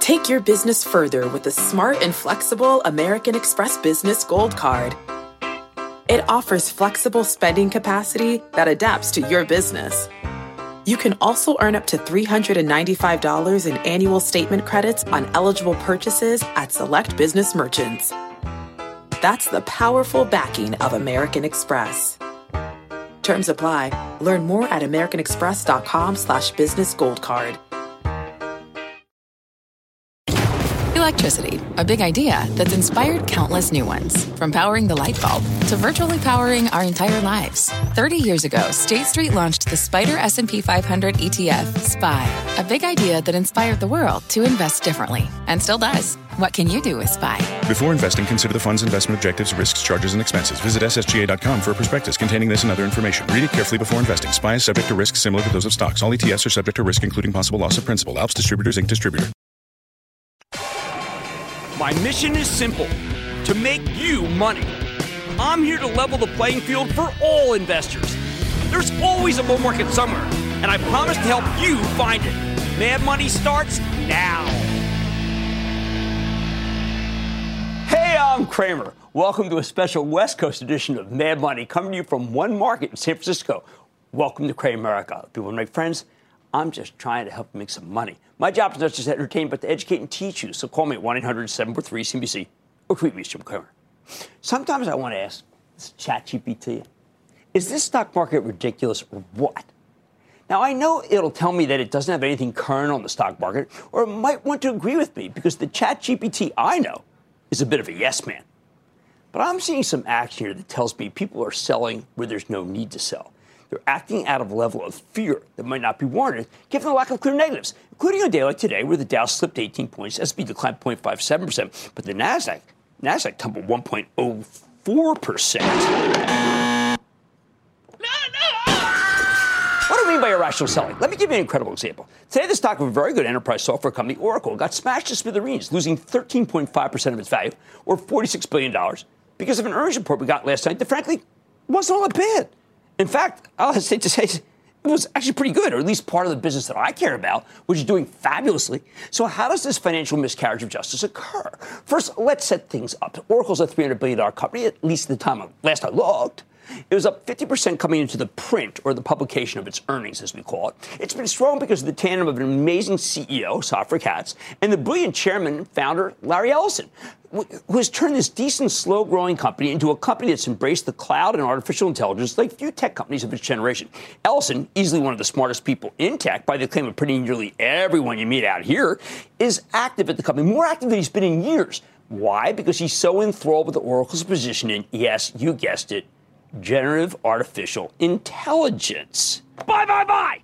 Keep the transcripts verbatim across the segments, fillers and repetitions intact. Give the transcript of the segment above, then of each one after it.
Take your business further with the smart and flexible American Express Business Gold Card. It offers flexible spending capacity that adapts to your business. You can also earn up to three hundred ninety-five dollars in annual statement credits on eligible purchases at select business merchants. That's the powerful backing of American Express. Terms apply. Learn more at americanexpress.com slash business gold card. Electricity, a big idea that's inspired countless new ones. From powering the light bulb to virtually powering our entire lives. thirty years ago, State Street launched the Spider S and P five hundred E T F, S P Y, a big idea that inspired the world to invest differently, and still does. What can you do with S P Y? Before investing, consider the fund's investment objectives, risks, charges, and expenses. Visit S S G A dot com for a prospectus containing this and other information. Read it carefully before investing. S P Y is subject to risks similar to those of stocks. All E T Fs are subject to risk, including possible loss of principal. Alps Distributors, Incorporated. Distributor. My mission is simple, to make you money. I'm here to level the playing field for all investors. There's always a bull market somewhere, and I promise to help you find it. Mad Money starts now. Hey, I'm Cramer. Welcome to a special West Coast edition of Mad Money, coming to you from One Market in San Francisco. Welcome to Cramerica. If you want to make friends, I'm just trying to help you make some money. My job is not just to entertain, but to educate and teach you. So call me at one eight hundred seven four three C B C or tweet me at Jim Cramer. Sometimes I want to ask this ChatGPT, is this stock market ridiculous or what? Now, I know it'll tell me that it doesn't have anything current on the stock market, or it might want to agree with me because the ChatGPT I know is a bit of a yes man. But I'm seeing some action here that tells me people are selling where there's no need to sell. They're acting out of a level of fear that might not be warranted, given the lack of clear negatives, including on a day like today, where the Dow slipped eighteen points, S and P declined zero point five seven percent, but the Nasdaq, Nasdaq tumbled one point zero four percent. What do I mean by irrational selling? Let me give you an incredible example. Today, the stock of a very good enterprise software company, Oracle, got smashed to smithereens, losing thirteen point five percent of its value, or forty-six billion dollars, because of an earnings report we got last night that, frankly, wasn't all that bad. In fact, I'll hesitate to say it was actually pretty good, or at least part of the business that I care about, which is doing fabulously. So how does this financial miscarriage of justice occur? First, let's set things up. Oracle's a three hundred billion dollars company, at least at the time of last I looked. It was up fifty percent coming into the print, or the publication of its earnings, as we call it. It's been strong because of the tandem of an amazing C E O, Safra Catz, and the brilliant chairman and founder, Larry Ellison, who has turned this decent, slow-growing company into a company that's embraced the cloud and artificial intelligence like few tech companies of its generation. Ellison, easily one of the smartest people in tech, by the claim of pretty nearly everyone you meet out here, is active at the company, more active than he's been in years. Why? Because he's so enthralled with Oracle's position in, yes, you guessed it, generative artificial intelligence. Bye, bye, bye!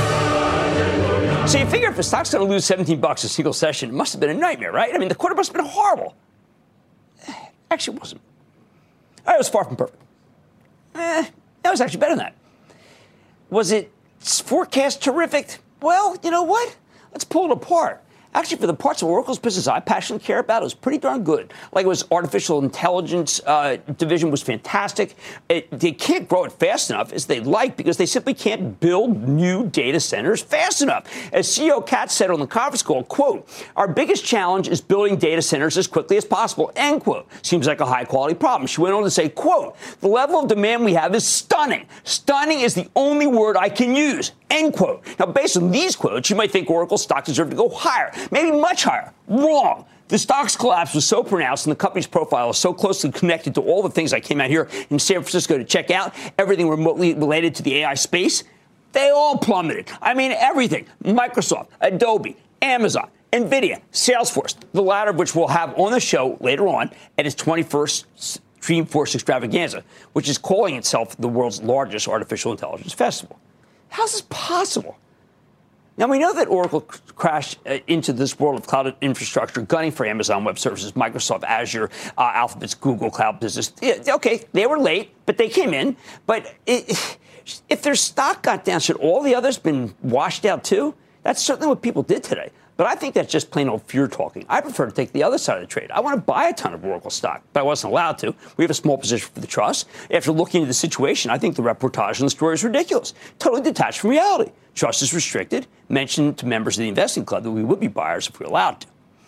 So you figure if the stock's going to lose seventeen bucks a single session, it must have been a nightmare, right? I mean, the quarter must have been horrible. Actually, it wasn't. It was far from perfect. Eh, that was actually better than that. Was it forecast terrific? Well, you know what? Let's pull it apart. Actually, for the parts of Oracle's business I passionately care about, it was pretty darn good. Like, it was artificial intelligence uh, division was fantastic. It, they can't grow it fast enough as they'd like because they simply can't build new data centers fast enough. As C E O Katz said on the conference call, quote, our biggest challenge is building data centers as quickly as possible, end quote. Seems like a high-quality problem. She went on to say, quote, the level of demand we have is stunning. Stunning is the only word I can use, end quote. Now, based on these quotes, you might think Oracle stock deserved to go higher. Maybe much higher. Wrong. The stock's collapse was so pronounced and the company's profile is so closely connected to all the things I came out here in San Francisco to check out, everything remotely related to the A I space, they all plummeted. I mean, everything. Microsoft, Adobe, Amazon, NVIDIA, Salesforce, the latter of which we'll have on the show later on at its twenty-first Dreamforce Extravaganza, which is calling itself the world's largest artificial intelligence festival. How's this possible? Now, we know that Oracle crashed uh, into this world of cloud infrastructure, gunning for Amazon Web Services, Microsoft Azure, uh, Alphabet's Google Cloud business. Yeah, okay, they were late, but they came in. But it, if their stock got down, should all the others been washed out too? That's certainly what people did today. But I think that's just plain old fear talking. I prefer to take the other side of the trade. I want to buy a ton of Oracle stock, but I wasn't allowed to. We have a small position for the trust. After looking into the situation, I think the reportage on the story is ridiculous, totally detached from reality. Trust is restricted, mentioned to members of the investing club that we would be buyers if we were allowed to.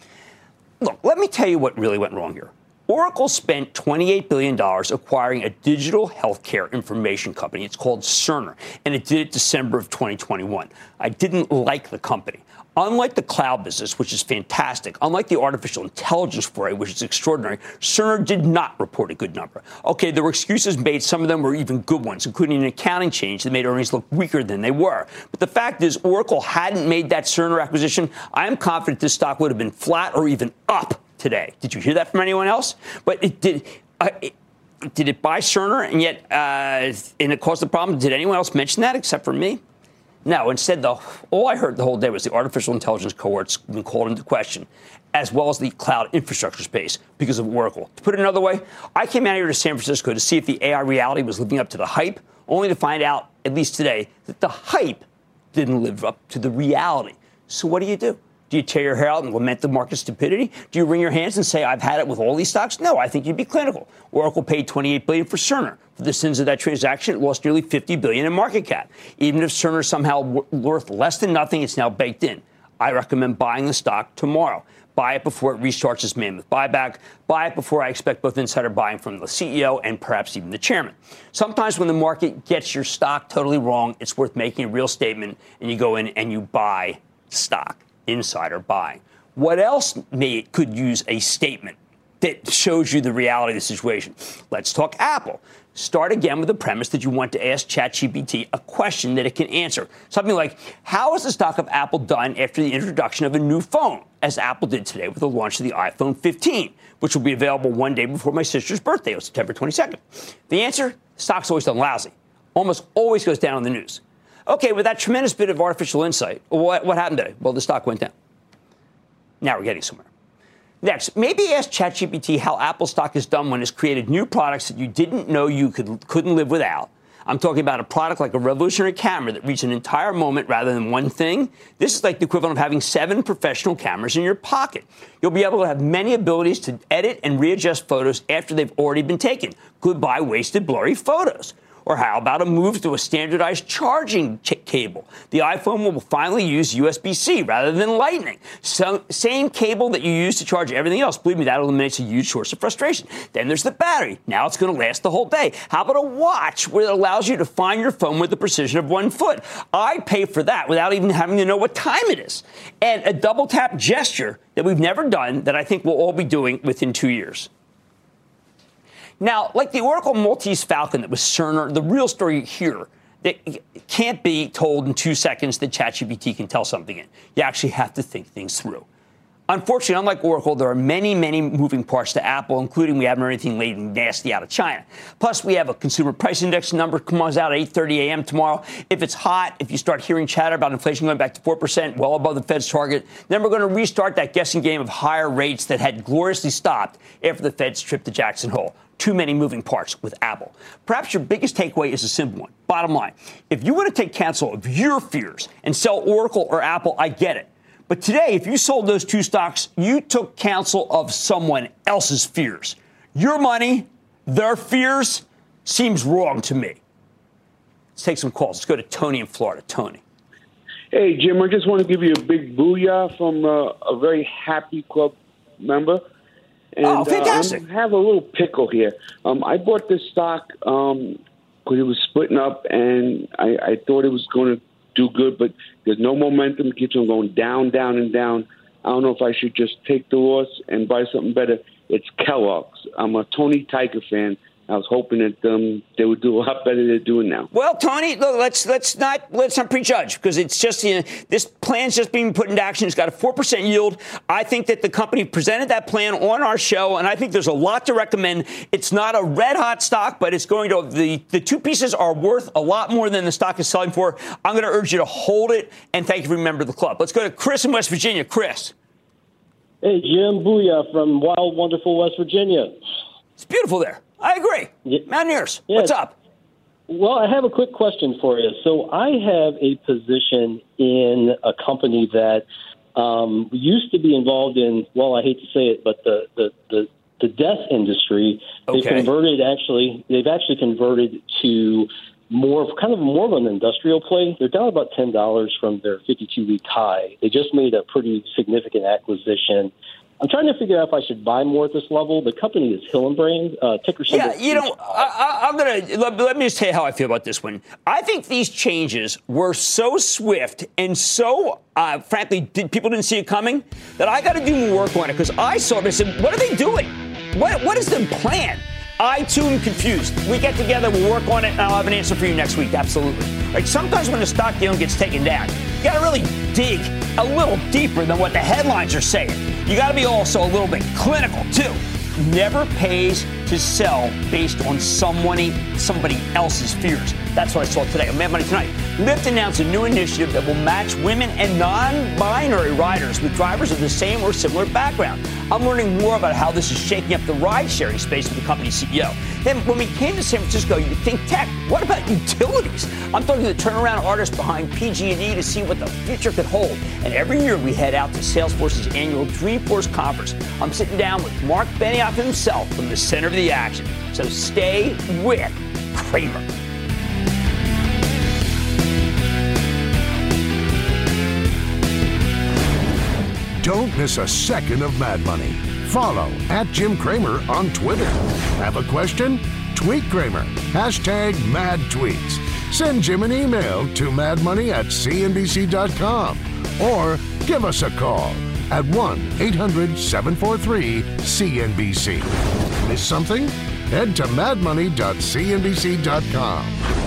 look, let me tell you what really went wrong here. Oracle spent twenty-eight billion dollars acquiring a digital healthcare information company. It's called Cerner, and it did it December of twenty twenty-one. I didn't like the company. Unlike the cloud business, which is fantastic, unlike the artificial intelligence foray, which is extraordinary, Cerner did not report a good number. Okay, there were excuses made. Some of them were even good ones, including an accounting change that made earnings look weaker than they were. But the fact is, Oracle hadn't made that Cerner acquisition. I am confident this stock would have been flat or even up today. Did you hear that from anyone else? But it did. Uh, it, did it buy Cerner, and yet uh, and it caused the problem? Did anyone else mention that except for me? No, instead, though, all I heard the whole day was the artificial intelligence cohorts been called into question, as well as the cloud infrastructure space because of Oracle. To put it another way, I came out here to San Francisco to see if the A I reality was living up to the hype, only to find out, at least today, that the hype didn't live up to the reality. So what do you do? Do you tear your hair out and lament the market stupidity? Do you wring your hands and say, I've had it with all these stocks? No, I think you'd be clinical. Oracle paid twenty-eight billion dollars for Cerner. For the sins of that transaction, it lost nearly fifty billion dollars in market cap. Even if Cerner is somehow w- worth less than nothing, it's now baked in. I recommend buying the stock tomorrow. Buy it before it restarts its mammoth buyback. Buy it before I expect both insider buying from the C E O and perhaps even the chairman. Sometimes when the market gets your stock totally wrong, it's worth making a real statement, and you go in and you buy stock. Insider buying. What else may could use a statement that shows you the reality of the situation? Let's talk Apple. Start again with the premise that you want to ask ChatGPT a question that it can answer. Something like, how is the stock of Apple done after the introduction of a new phone, as Apple did today with the launch of the iPhone fifteen, which will be available one day before my sister's birthday on September twenty-second? The answer, stock's always done lousy. Almost always goes down on the news. Okay, with that tremendous bit of artificial insight, what, what happened today? Well, the stock went down. Now we're getting somewhere. Next, maybe ask ChatGPT how Apple stock is done when it's created new products that you didn't know you could, couldn't live without. I'm talking about a product like a revolutionary camera that reads an entire moment rather than one thing. This is like the equivalent of having seven professional cameras in your pocket. You'll be able to have many abilities to edit and readjust photos after they've already been taken. Goodbye wasted, blurry photos. Or how about a move to a standardized charging ch- cable? The iPhone will finally use U S B C rather than Lightning. So, same cable that you use to charge everything else. Believe me, that eliminates a huge source of frustration. Then there's the battery. Now it's going to last the whole day. How about a watch where it allows you to find your phone with the precision of one foot? I pay for that without even having to know what time it is. And a double tap gesture that we've never done that I think we'll all be doing within two years. Now, like the Oracle Maltese Falcon that was Cerner, the real story here that can't be told in two seconds that ChatGPT can tell something in. You actually have to think things through. Unfortunately, unlike Oracle, there are many, many moving parts to Apple, including we haven't heard anything late and nasty out of China. Plus, we have a consumer price index number comes out at eight thirty a.m. tomorrow. If it's hot, if you start hearing chatter about inflation going back to four percent, well above the Fed's target, then we're going to restart that guessing game of higher rates that had gloriously stopped after the Fed stripped the Jackson Hole. Too many moving parts with Apple. Perhaps your biggest takeaway is a simple one. Bottom line, if you want to take counsel of your fears and sell Oracle or Apple, I get it. But today, if you sold those two stocks, you took counsel of someone else's fears. Your money, their fears, seems wrong to me. Let's take some calls. Let's go to Tony in Florida. Tony. Hey, Jim, I just want to give you a big booyah from uh, a very happy club member. And, oh, fantastic. Uh, I have a little pickle here. Um, I bought this stock um, because it was splitting up, and I, I thought it was going to do good, but there's no momentum. It keeps on going down, down, and down. I don't know if I should just take the loss and buy something better. It's Kellogg's. I'm a Tony Tiger fan. I was hoping that um, they would do a lot better than they're doing now. Well, Tony, look, let's let's not let's not prejudge because it's just you know, this plan's just being put into action. It's got a four percent yield. I think that the company presented that plan on our show, and I think there's a lot to recommend. It's not a red hot stock, but it's going to the the two pieces are worth a lot more than the stock is selling for. I'm going to urge you to hold it, and thank you for being a member of the club. Let's go to Chris in West Virginia. Chris. Hey, Jim, booyah from wild, wonderful West Virginia. It's beautiful there. I agree. Yeah. Mountaineers, yeah. What's up? Well, I have a quick question for you. So I have a position in a company that um, used to be involved in, well, I hate to say it, but the, the, the, the death industry. Okay. They've converted actually, they've actually converted to more of kind of more of an industrial play. They're down about ten dollars from their fifty-two week high. They just made a pretty significant acquisition. I'm trying to figure out if I should buy more at this level. The company is Hillenbrand, uh, ticker symbol. Yeah, you know, I, I, I'm going to let, let me just tell you how I feel about this one. I think these changes were so swift and so, uh, frankly, did, people didn't see it coming that I got to do more work on it because I saw this and what are they doing? What What is the plan? I, too, am confused. We get together, we'll work on it, and I'll have an answer for you next week. Absolutely. Like, sometimes when the stock deal gets taken down, you got to really dig a little deeper than what the headlines are saying. You got to be also a little bit clinical, too. Never pays to sell based on somebody, somebody else's fears. That's what I saw today on Mad Money Tonight. Lyft announced a new initiative that will match women and non-binary riders with drivers of the same or similar background. I'm learning more about how this is shaking up the ride-sharing space with the company's C E O. Then, when we came to San Francisco, you'd think tech. What about utilities? I'm talking to the turnaround artist behind P G and E to see what the future could hold. And every year we head out to Salesforce's annual Dreamforce conference. I'm sitting down with Mark Benioff himself from the center of the action. So stay with Cramer. Don't miss a second of Mad Money. Follow at Jim Cramer on Twitter. Have a question? Tweet Cramer. Hashtag mad tweets. Send Jim an email to madmoney at c n b c dot com or give us a call at one eight hundred seven four three C N B C. Miss something? Head to mad money dot c n b c dot com.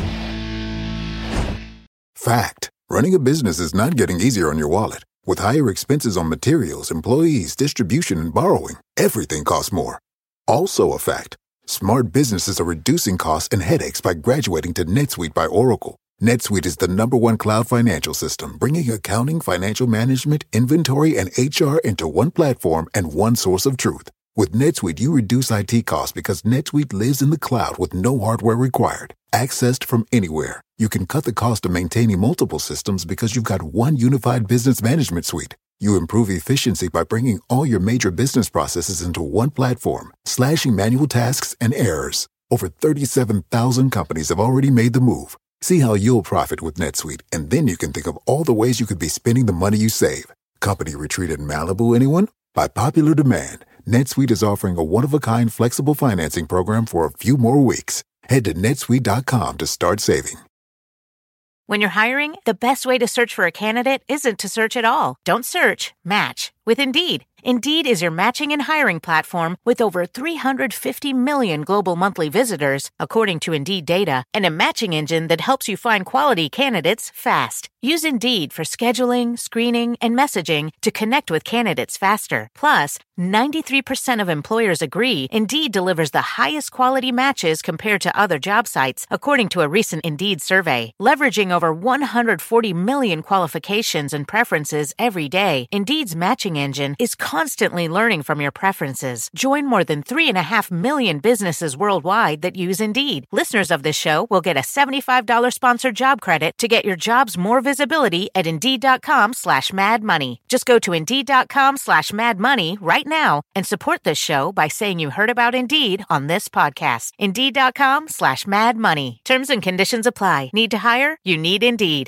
Fact. Running a business is not getting easier on your wallet. With higher expenses on materials, employees, distribution, and borrowing, everything costs more. Also a fact. Smart businesses are reducing costs and headaches by graduating to NetSuite by Oracle. NetSuite is the number one cloud financial system, bringing accounting, financial management, inventory, and H R into one platform and one source of truth. With NetSuite, you reduce I T costs because NetSuite lives in the cloud with no hardware required. Accessed from anywhere. You can cut the cost of maintaining multiple systems because you've got one unified business management suite. You improve efficiency by bringing all your major business processes into one platform, slashing manual tasks and errors. Over thirty-seven thousand companies have already made the move. See how you'll profit with NetSuite, and then you can think of all the ways you could be spending the money you save. Company retreat in Malibu, anyone? By popular demand, NetSuite is offering a one-of-a-kind flexible financing program for a few more weeks. Head to netsuite dot com to start saving. When you're hiring, the best way to search for a candidate isn't to search at all. Don't search, match with Indeed. Indeed is your matching and hiring platform with over three hundred fifty million global monthly visitors, according to Indeed data, and a matching engine that helps you find quality candidates fast. Use Indeed for scheduling, screening, and messaging to connect with candidates faster. Plus, ninety-three percent of employers agree Indeed delivers the highest quality matches compared to other job sites, according to a recent Indeed survey. Leveraging over one hundred forty million qualifications and preferences every day, Indeed's matching engine is constantly learning from your preferences. Join more than three and a half million businesses worldwide that use Indeed. Listeners of this show will get a seventy-five dollars sponsored job credit to get your jobs more visibility at Indeed.com slash Mad Money. Just go to Indeed.com slash Mad Money right now and support this show by saying you heard about Indeed on this podcast. Indeed.com slash Mad Money. Terms and conditions apply. Need to hire? You need Indeed.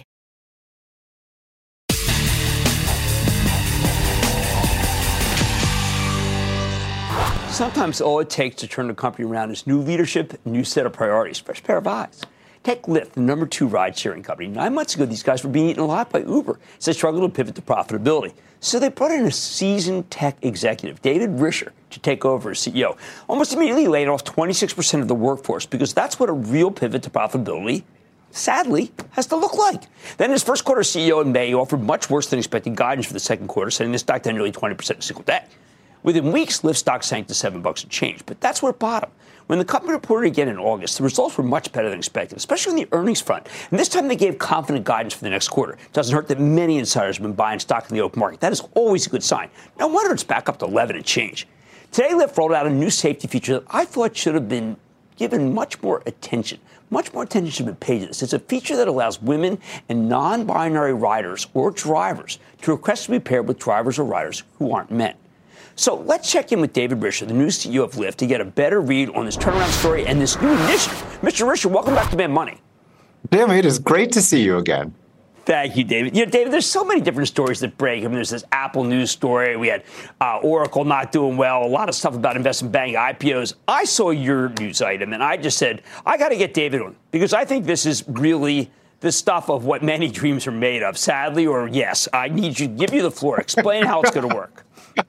Sometimes all it takes to turn the company around is new leadership, new set of priorities, fresh pair of eyes. Take Lyft, the number two ride-sharing company. Nine months ago, these guys were being eaten alive by Uber as they struggled to pivot to profitability. So they brought in a seasoned tech executive, David Risher, to take over as C E O. Almost immediately laid off twenty-six percent of the workforce because that's what a real pivot to profitability, sadly, has to look like. Then his first quarter C E O in May offered much worse than expected guidance for the second quarter, sending the stock down nearly twenty percent in a single day. Within weeks, Lyft stock sank to seven bucks and change, but that's where it bottomed. When the company reported again in August, the results were much better than expected, especially on the earnings front. And this time they gave confident guidance for the next quarter. Doesn't hurt that many insiders have been buying stock in the open market. That is always a good sign. No wonder it's back up to eleven and change. Today, Lyft rolled out a new safety feature that I thought should have been given much more attention. Much more attention should have been paid to this. It's a feature that allows women and non-binary riders or drivers to request to be paired with drivers or riders who aren't men. So let's check in with David Risher, the new C E O of Lyft, to get a better read on this turnaround story and this new initiative. Mister Risher, welcome back to Mad Money. Jim, it is great to see you again. Thank you, David. You know, David, there's so many different stories that break. I mean, there's this Apple News story. We had uh, Oracle not doing well. A lot of stuff about investment banking, I P Os. I saw your news item, and I just said, I got to get David on, because I think this is really the stuff of what many dreams are made of. Sadly, or yes, I need you to give you the floor. Explain how it's going to work.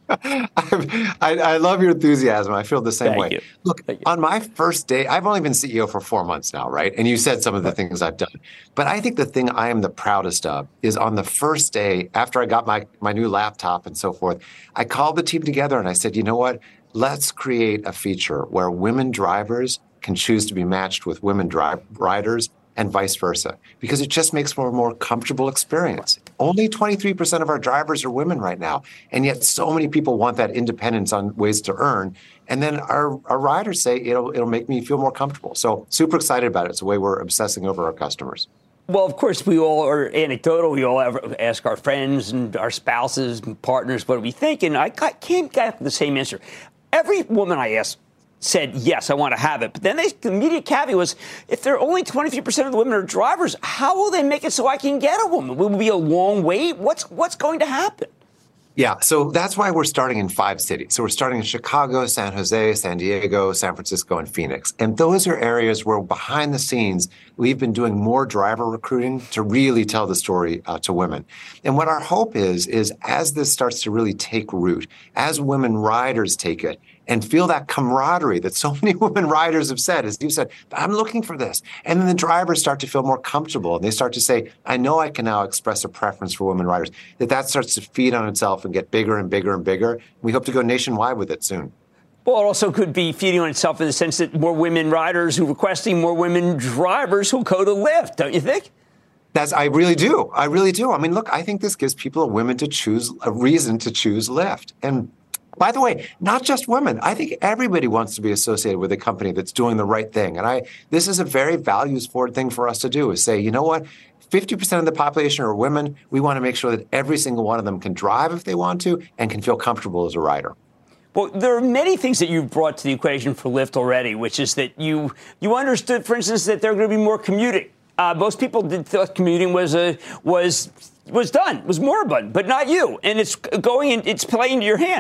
I, I love your enthusiasm. I feel the same Thank way. You. Look, Thank you. On my first day, I've only been C E O for four months now, right? And you said some of the things I've done. But I think the thing I am the proudest of is on the first day, after I got my, my new laptop and so forth, I called the team together and I said, you know what? Let's create a feature where women drivers can choose to be matched with women drive riders and vice versa, because it just makes for a more comfortable experience. Only twenty-three percent of our drivers are women right now, and yet so many people want that independence on ways to earn. And then our, our riders say it'll it'll make me feel more comfortable. So super excited about it. It's the way we're obsessing over our customers. Well, of course, we all are anecdotal. We all ask our friends and our spouses and partners what we think, and I can't get the same answer. Every woman I asked said, yes, I want to have it. But then they, the immediate caveat was, if they're only twenty-three percent of the women are drivers, how will they make it so I can get a woman? Will it be a long wait? What's what's going to happen? Yeah, so that's why we're starting in five cities. So we're starting in Chicago, San Jose, San Diego, San Francisco, and Phoenix. And those are areas where behind the scenes, we've been doing more driver recruiting to really tell the story uh, to women. And what our hope is, is as this starts to really take root, as women riders take it, and feel that camaraderie that so many women riders have said, as you said, I'm looking for this. And then the drivers start to feel more comfortable and they start to say, I know I can now express a preference for women riders, that that starts to feed on itself and get bigger and bigger and bigger. We hope to go nationwide with it soon. Well, it also could be feeding on itself in the sense that more women riders who are requesting more women drivers who go to Lyft, don't you think? That's, I really do. I really do. I mean, look, I think this gives people a women to choose, a reason to choose Lyft. And by the way, not just women. I think everybody wants to be associated with a company that's doing the right thing. And I, this is a very values-forward thing for us to do, is say, you know what? fifty percent of the population are women. We want to make sure that every single one of them can drive if they want to and can feel comfortable as a rider. Well, there are many things that you've brought to the equation for Lyft already, which is that you you understood, for instance, that there are going to be more commuting. Uh, most people did thought commuting was a, was was done, was moribund, but not you. And it's going in, it's playing to your hand.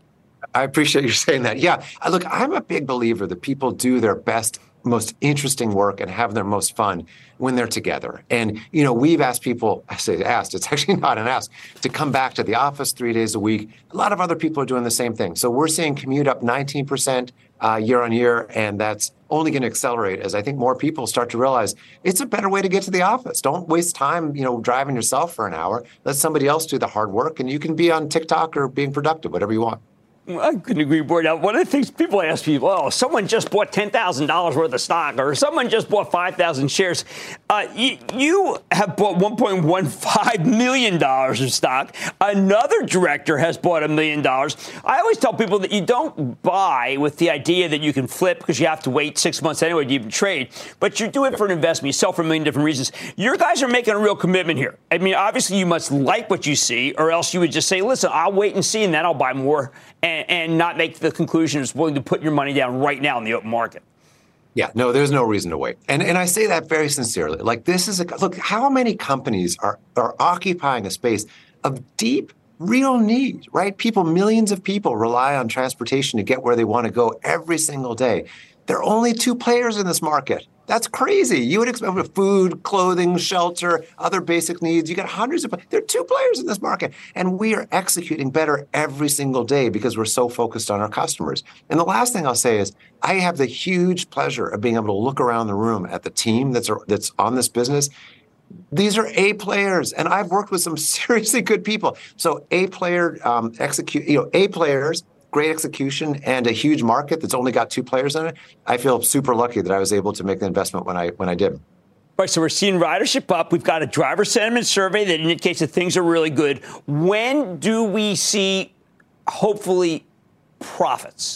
I appreciate you saying that. Yeah, look, I'm a big believer that people do their best, most interesting work and have their most fun when they're together. And, you know, we've asked people, I say asked, it's actually not an ask, to come back to the office three days a week. A lot of other people are doing the same thing. So we're seeing commute up nineteen percent uh, year on year, and that's only going to accelerate as I think more people start to realize it's a better way to get to the office. Don't waste time, you know, driving yourself for an hour. Let somebody else do the hard work, and you can be on TikTok or being productive, whatever you want. I couldn't agree more. Now, one of the things people ask people, oh, someone just bought ten thousand dollars worth of stock, or someone just bought five thousand shares. Uh, you, you have bought one point one five million dollars of stock. Another director has bought a million dollars. I always tell people that you don't buy with the idea that you can flip, because you have to wait six months anyway to even trade. But you do it for an investment. You sell for a million different reasons. Your guys are making a real commitment here. I mean, obviously, you must like what you see, or else you would just say, listen, I'll wait and see, and then I'll buy more. And, and not make the conclusion is willing to put your money down right now in the open market. Yeah, no, there's no reason to wait. And and I say that very sincerely. Like, this is a look, how many companies are are occupying a space of deep, real need, right? People, millions of people rely on transportation to get where they want to go every single day. There are only two players in this market. That's crazy. You would expect with food, clothing, shelter, other basic needs. You got hundreds of, there are two players in this market. And we are executing better every single day because we're so focused on our customers. And the last thing I'll say is I have the huge pleasure of being able to look around the room at the team that's that's on this business. These are A players, and I've worked with some seriously good people. So A player um, execute, you know, A players, great execution, and a huge market that's only got two players in it. I feel super lucky that I was able to make the investment when I when I did. Right, so we're seeing ridership up. We've got a driver sentiment survey that indicates that things are really good. When do we see, hopefully, profits?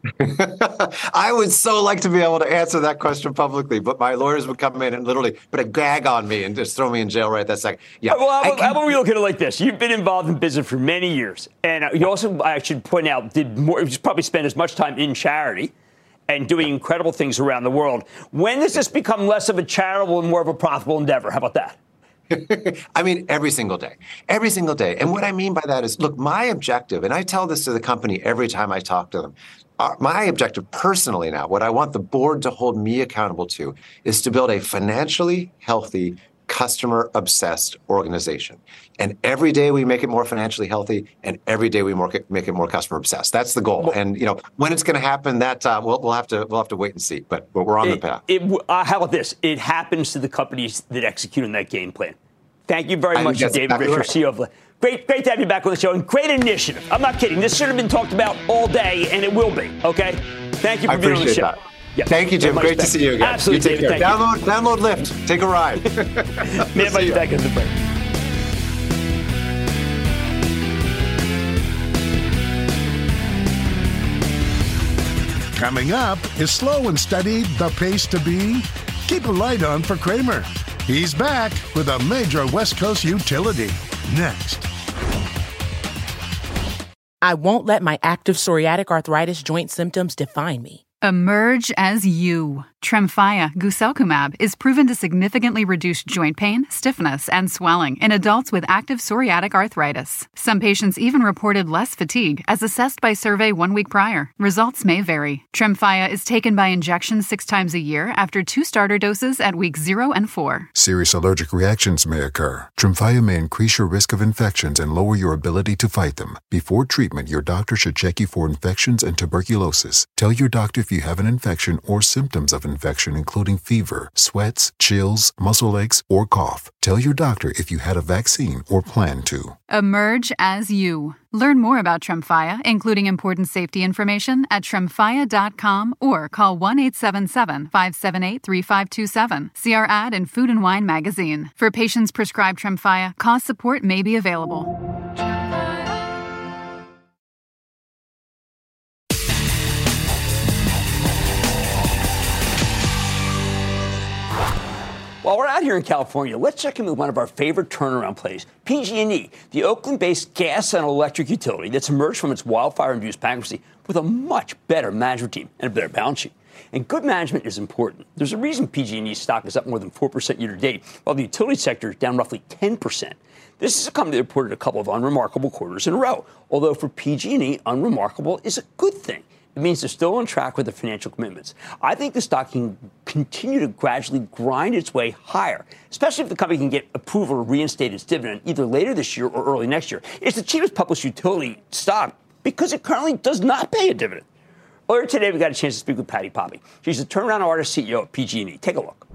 I would so like to be able to answer that question publicly, but my lawyers would come in and literally put a gag on me and just throw me in jail right that second. Yeah. Well, how, can, how about we look at it like this? You've been involved in business for many years, and you also, I should point out, did more, you probably spent as much time in charity and doing incredible things around the world. When does this become less of a charitable and more of a profitable endeavor? How about that? I mean, every single day, every single day. And what I mean by that is, look, my objective, and I tell this to the company every time I talk to them, uh, my objective personally now, what I want the board to hold me accountable to, is to build a financially healthy, customer-obsessed organization. And every day we make it more financially healthy, and every day we make it, make it more customer-obsessed. That's the goal. Well, and you know, when it's going to happen, that uh, we'll, we'll have to we'll have to wait and see. But but we're on it, the path. It, uh, how about this? It happens to the companies that execute on that game plan. Thank you very I much, David exactly Risher, right. C E O of. Great, great to have you back on the show, and great initiative. I'm not kidding. This should have been talked about all day, and it will be. Okay. Thank you for I being on the show. That. Yeah. Thank you, Jim. Great to see you again. Absolutely, you take David, care. Download, download Lyft. Take a ride. Man, we'll back in the break. Coming up, is slow and steady the pace to be? Keep a light on for Cramer. He's back with a major West Coast utility. Next. I won't let my active psoriatic arthritis joint symptoms define me. Emerge as you. Tremfya guselkumab is proven to significantly reduce joint pain, stiffness, and swelling in adults with active psoriatic arthritis. Some patients even reported less fatigue, as assessed by survey one week prior. Results may vary. Tremfya is taken by injection six times a year after two starter doses at weeks zero and four. Serious allergic reactions may occur. Tremfya may increase your risk of infections and lower your ability to fight them. Before treatment, your doctor should check you for infections and tuberculosis. Tell your doctor if you have an infection or symptoms of infection, including fever, sweats, chills, muscle aches, or cough. Tell your doctor if you had a vaccine or plan to. Emerge as you. Learn more about Tremfya, including important safety information, at tremfya dot com or call one eight seven seven, five seven eight, three five two seven. See our ad in Food and Wine magazine. For patients prescribed Tremfya, cost support may be available. While we're out here in California, let's check in with one of our favorite turnaround plays, P G and E, the Oakland-based gas and electric utility that's emerged from its wildfire-induced bankruptcy with a much better management team and a better balance sheet. And good management is important. There's a reason P G and E's stock is up more than four percent year-to-date, while the utility sector is down roughly ten percent. This is a company that reported a couple of unremarkable quarters in a row, although for P G and E, unremarkable is a good thing. It means they're still on track with their financial commitments. I think the stock can continue to gradually grind its way higher, especially if the company can get approval to reinstate its dividend either later this year or early next year. It's the cheapest published utility stock because it currently does not pay a dividend. Earlier today, we got a chance to speak with Patti Poppe. She's the turnaround artist C E O of P G and E. Take a look.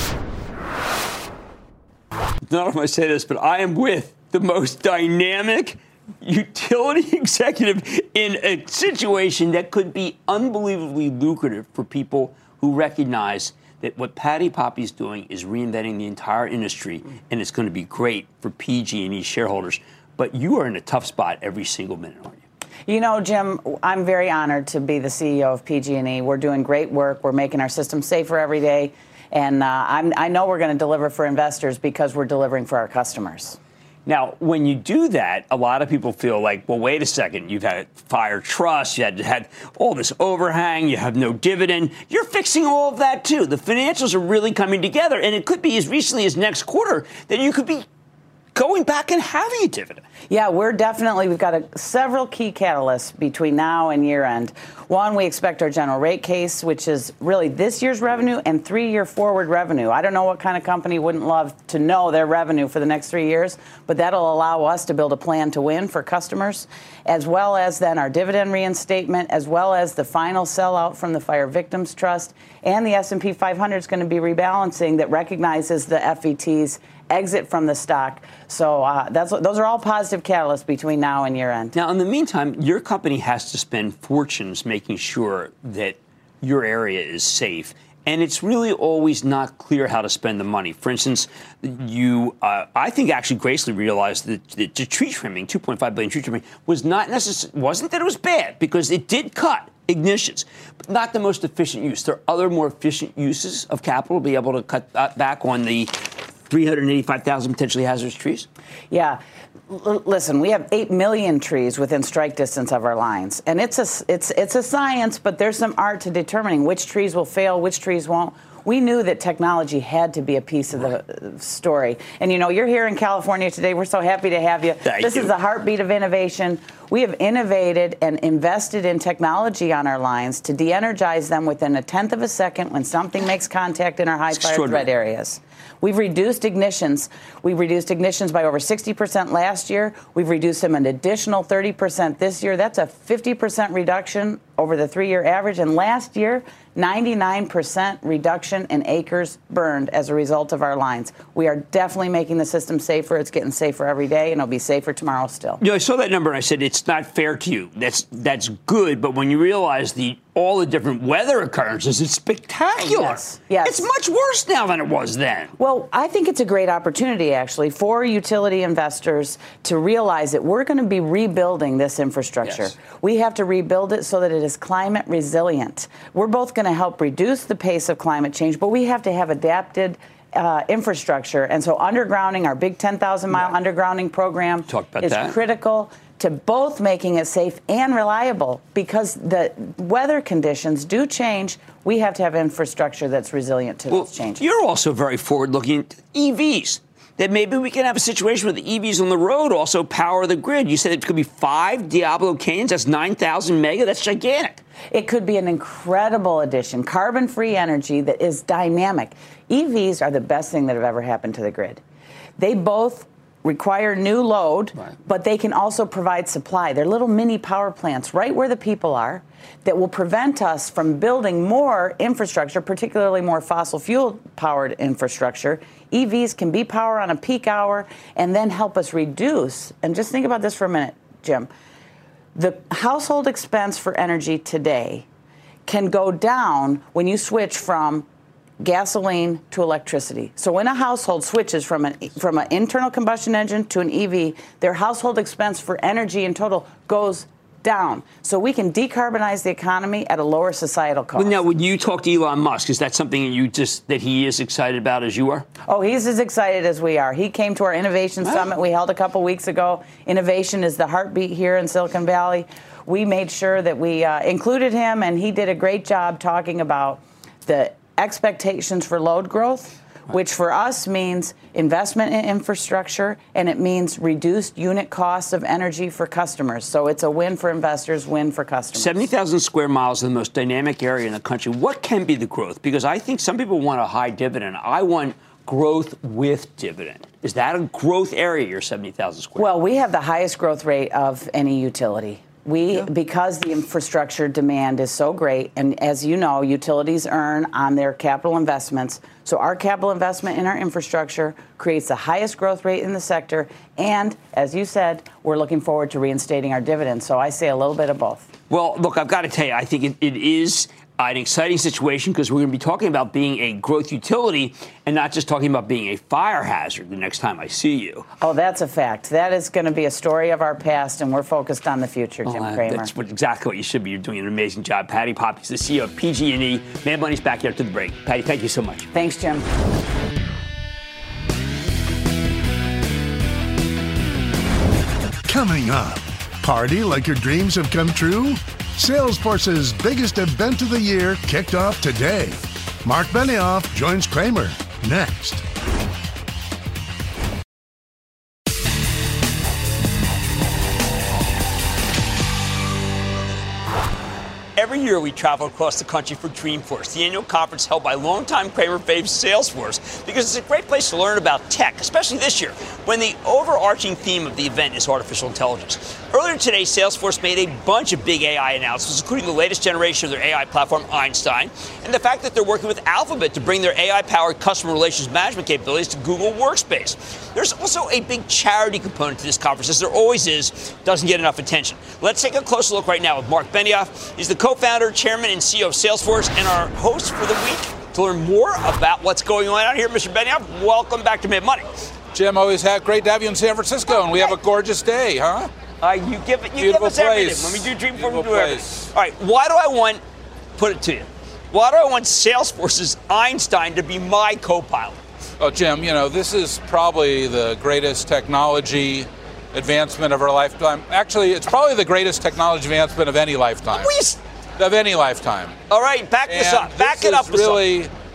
I don't know if I say this, but I am with the most dynamic utility executive in a situation that could be unbelievably lucrative for people who recognize that what Patti Poppe is doing is reinventing the entire industry, and it's going to be great for P G and E shareholders. But you are in a tough spot every single minute, aren't you? You know, Jim, I'm very honored to be the C E O of P G and E. We're doing great work. We're making our system safer every day. And uh, I'm, I know we're going to deliver for investors because we're delivering for our customers. Now, when you do that, a lot of people feel like, well, wait a second, you've had fire trust, you had, had all this overhang, you have no dividend. You're fixing all of that, too. The financials are really coming together, and it could be as recently as next quarter that you could be going back and having a dividend. Yeah, we're definitely, we've got a, several key catalysts between now and year end. One, we expect our general rate case, which is really this year's revenue and three-year forward revenue. I don't know what kind of company wouldn't love to know their revenue for the next three years, but that'll allow us to build a plan to win for customers, as well as then our dividend reinstatement, as well as the final sellout from the Fire Victims Trust, and the S and P five hundred is going to be rebalancing that recognizes the F E T's exit from the stock. So uh, that's those are all positive catalysts between now and year end. Now, in the meantime, your company has to spend fortunes making sure that your area is safe. And it's really always not clear how to spend the money. For instance, you, uh, I think, actually gracefully realized that the, the tree trimming, two point five billion dollars tree trimming, was not necessary. Wasn't that it was bad, because it did cut ignitions, but not the most efficient use. There are other more efficient uses of capital to be able to cut back on the three hundred eighty-five thousand potentially hazardous trees? Yeah. L- listen, we have eight million trees within strike distance of our lines. And it's a, it's, it's a science, but there's some art to determining which trees will fail, which trees won't. we knew that technology had to be a piece of the story. And, you know, you're here in California today. We're so happy to have you. Thank this you. is the heartbeat of innovation. We have innovated and invested in technology on our lines to de-energize them within a tenth of a second when something makes contact in our high fire threat areas. We've reduced ignitions. We've reduced ignitions by over sixty percent last year. We've reduced them an additional thirty percent this year. That's a fifty percent reduction over the three-year average. And last year, ninety-nine percent reduction in acres burned as a result of our lines. We are definitely making the system safer. It's getting safer every day, and it'll be safer tomorrow still. You know, I saw that number and I said, it's not fair to you. That's that's good, but when you realize the all the different weather occurrences, it's spectacular. Yes, yes. It's much worse now than it was then. Well, I think it's a great opportunity, actually, for utility investors to realize that we're going to be rebuilding this infrastructure. Yes. We have to rebuild it so that it is climate resilient. We're both going to help reduce the pace of climate change, but we have to have adapted uh, infrastructure. And so undergrounding, our big ten thousand mile yeah. undergrounding program Talk about is that. critical to both making it safe and reliable, because the weather conditions do change. We have to have infrastructure that's resilient to well, those changes. You're also very forward-looking E Vs. That maybe we can have a situation where the E Vs on the road also power the grid. You said it could be five Diablo Canes. That's nine thousand mega. That's gigantic. It could be an incredible addition. Carbon-free energy that is dynamic. E Vs are the best thing that have ever happened to the grid. They both require new load, right. but they can also provide supply. They're little mini power plants right where the people are that will prevent us from building more infrastructure, particularly more fossil fuel-powered infrastructure. E Vs can be power on a peak hour and then help us reduce. And just think about this for a minute, Jim. The household expense for energy today can go down when you switch from gasoline to electricity. So when a household switches from an from an internal combustion engine to an E V, their household expense for energy in total goes down. So we can decarbonize the economy at a lower societal cost. Well, now, when you talk to Elon Musk, is that something that you just that he is excited about as you are? Oh, he's as excited as we are. He came to our Innovation wow. Summit we held a couple weeks ago. Innovation is the heartbeat here in Silicon Valley. We made sure that we uh, included him, and he did a great job talking about the expectations for load growth, which for us means investment in infrastructure, and it means reduced unit costs of energy for customers. So it's a win for investors, win for customers. seventy thousand square miles is the most dynamic area in the country. What can be the growth? Because I think some people want a high dividend. I want growth with dividend. Is that a growth area, your seventy thousand square? Well, we have the highest growth rate of any utility. We, yeah. because the infrastructure demand is so great, and as you know, utilities earn on their capital investments. So our capital investment in our infrastructure creates the highest growth rate in the sector. And as you said, we're looking forward to reinstating our dividends. So I say a little bit of both. Well, look, I've got to tell you, I think it, it is an exciting situation because we're going to be talking about being a growth utility and not just talking about being a fire hazard the next time I see you. Oh, that's a fact. That is going to be a story of our past, and we're focused on the future, Jim oh, Cramer. That's what, exactly what you should be. You're doing an amazing job. Patti Poppe is the C E O of P G and E. Mad Money's back here to the break. Patti, thank you so much. Thanks, Jim. Coming up, party like your dreams have come true? Salesforce's biggest event of the year kicked off today. Mark Benioff joins Cramer next. Every year we travel across the country for Dreamforce, the annual conference held by longtime Cramer fave Salesforce, because it's a great place to learn about tech, especially this year, when the overarching theme of the event is artificial intelligence. Earlier today, Salesforce made a bunch of big A I announcements, including the latest generation of their A I platform, Einstein, and the fact that they're working with Alphabet to bring their A I-powered customer relations management capabilities to Google Workspace. There's also a big charity component to this conference, as there always is, doesn't get enough attention. Let's take a closer look right now with Mark Benioff. He's the co-founder, chairman, and C E O of Salesforce, and our host for the week. To learn more about what's going on out here, Mister Benioff, welcome back to Mad Money. Jim, always have great to have you in San Francisco, oh, and we have a gorgeous day, huh? Uh, you give it. You give us place. everything. When we do Dreamforce, we do everything. All right. Why do I want? Put it to you. Why do I want Salesforce's Einstein to be my co-pilot? Oh, Jim, you know, this is probably the greatest technology advancement of our lifetime. Actually, it's probably the greatest technology advancement of any lifetime. Please. Of any lifetime. All right, back and this up. Back this it up. Is really,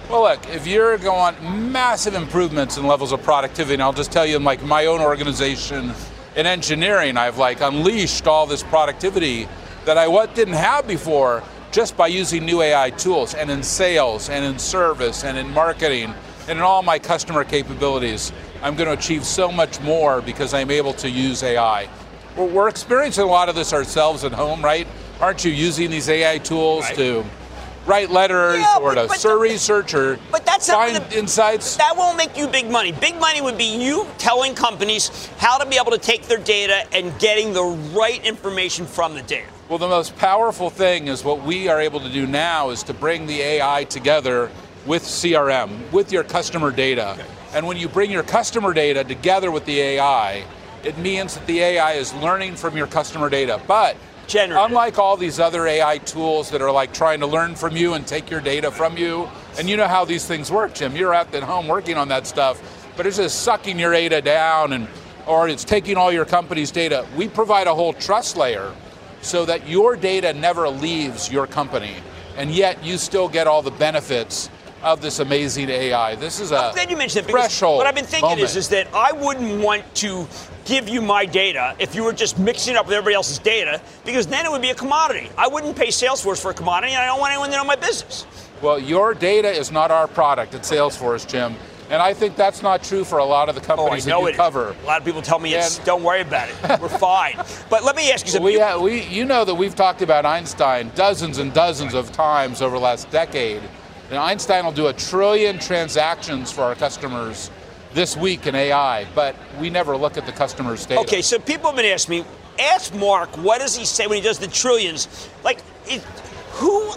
Well, look, if you're going massive improvements in levels of productivity, and I'll just tell you, in like my own organization in engineering, I've like unleashed all this productivity that I what didn't have before just by using new A I tools, and in sales, and in service, and in marketing, and in all my customer capabilities. I'm going to achieve so much more because I'm able to use A I. We're, we're experiencing a lot of this ourselves at home, right? Aren't you using these A I tools right. to write letters yeah, or but, to but sur the, research or but that's find the, insights? That won't make you big money. Big money would be you telling companies how to be able to take their data and getting the right information from the data. Well, the most powerful thing is what we are able to do now is to bring the A I together with C R M, with your customer data. Okay. And when you bring your customer data together with the A I, it means that the A I is learning from your customer data. But Generative. Unlike all these other A I tools that are like trying to learn from you and take your data from you, and you know how these things work, Jim. You're out at home working on that stuff, but it's just sucking your data down, and or it's taking all your company's data. We provide a whole trust layer so that your data never leaves your company, and yet you still get all the benefits of this amazing A I. This is a I'm glad you mentioned it, threshold what I've been thinking moment. is, is that I wouldn't want to give you my data if you were just mixing it up with everybody else's data, because then it would be a commodity. I wouldn't pay Salesforce for a commodity, and I don't want anyone to know my business. Well, your data is not our product at Salesforce, Jim. And I think that's not true for a lot of the companies oh, I know that you it cover. Is. A lot of people tell me it's, don't worry about it. We're fine. But let me ask you something. We, ha- we, you know that we've talked about Einstein dozens and dozens of times over the last decade. And Einstein will do a trillion transactions for our customers this week in A I, but we never look at the customer's data. Okay, so people have been asking me, ask Mark, what does he say when he does the trillions? Like, it, who,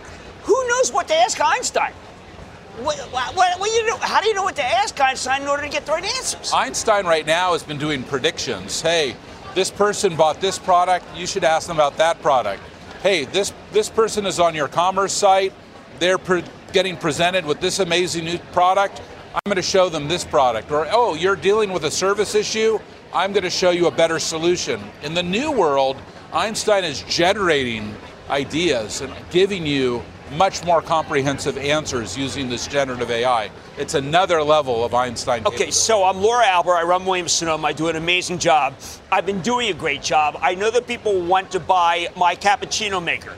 who knows what to ask Einstein? What, what, what, what you know, how do you know what to ask Einstein in order to get the right answers? Einstein right now has been doing predictions. Hey, this person bought this product, you should ask them about that product. Hey, this, this person is on your commerce site, they're pre- getting presented with this amazing new product, I'm going to show them this product. Or, oh, you're dealing with a service issue, I'm going to show you a better solution. In the new world, Einstein is generating ideas and giving you much more comprehensive answers using this generative A I. It's another level of Einstein. Okay, so I'm Laura Albert. I run Williams-Sonoma. I do an amazing job. I've been doing a great job. I know that people want to buy my cappuccino maker.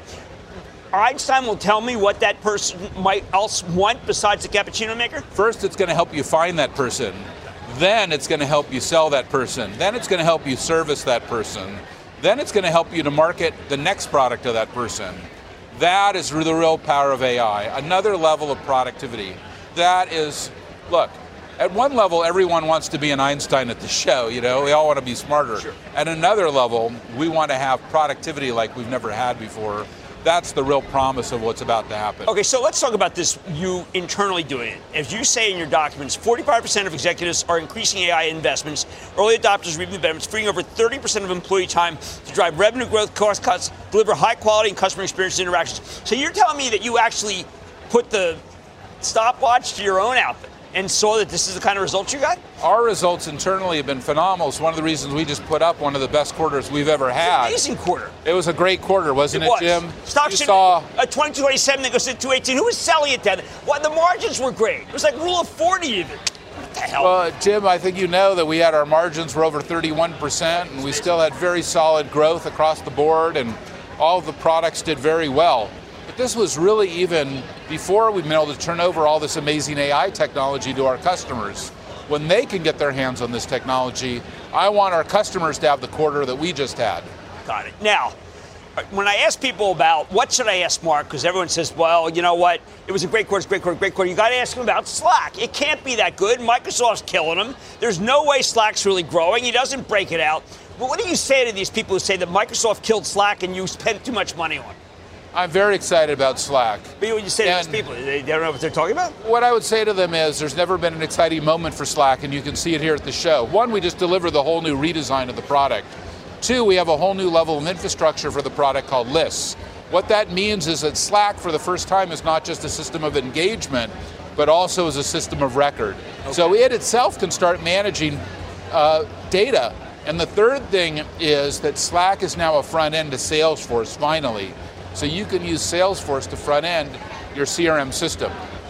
Einstein will tell me what that person might else want besides the cappuccino maker? First, it's going to help you find that person. Then it's going to help you sell that person. Then it's going to help you service that person. Then it's going to help you to market the next product to that person. That is the real power of A I. Another level of productivity. That is, look, at one level, everyone wants to be an Einstein at the show, you know, we all want to be smarter. Sure. At another level, we want to have productivity like we've never had before. That's the real promise of what's about to happen. Okay, so let's talk about this, you internally doing it. As you say in your documents, forty-five percent of executives are increasing A I investments. Early adopters reaping the benefits, freeing over thirty percent of employee time to drive revenue growth, cost cuts, deliver high quality and customer experience interactions. So you're telling me that you actually put the stopwatch to your own outfit and saw that this is the kind of results you got? Our results internally have been phenomenal. It's one of the reasons we just put up one of the best quarters we've ever had. It's an amazing quarter. It was a great quarter, wasn't it, it, was. Jim? Stock you should saw a twenty-two eighty-seven that goes to two eighteen. Who was selling it then? Well, the margins were great. It was like rule of forty even. What the hell? Well, Jim, I think you know that we had our margins were over thirty-one percent, and we still had very solid growth across the board, and all of the products did very well. But this was really even before we've been able to turn over all this amazing A I technology to our customers. When they can get their hands on this technology, I want our customers to have the quarter that we just had. Got it. Now, when I ask people about what should I ask Mark, because everyone says, well, you know what, it was a great quarter, great quarter, great quarter. You got to ask him about Slack. It can't be that good. Microsoft's killing him. There's no way Slack's really growing. He doesn't break it out. But what do you say to these people who say that Microsoft killed Slack and you spent too much money on it? I'm very excited about Slack. But what you say and to these people, they don't know what they're talking about? What I would say to them is there's never been an exciting moment for Slack, and you can see it here at the show. One, we just delivered the whole new redesign of the product. Two, we have a whole new level of infrastructure for the product called lists. What that means is that Slack, for the first time, is not just a system of engagement, but also is a system of record. Okay. So it itself can start managing uh, data. And the third thing is that Slack is now a front end to Salesforce, finally. So you can use Salesforce to front end your C R M system.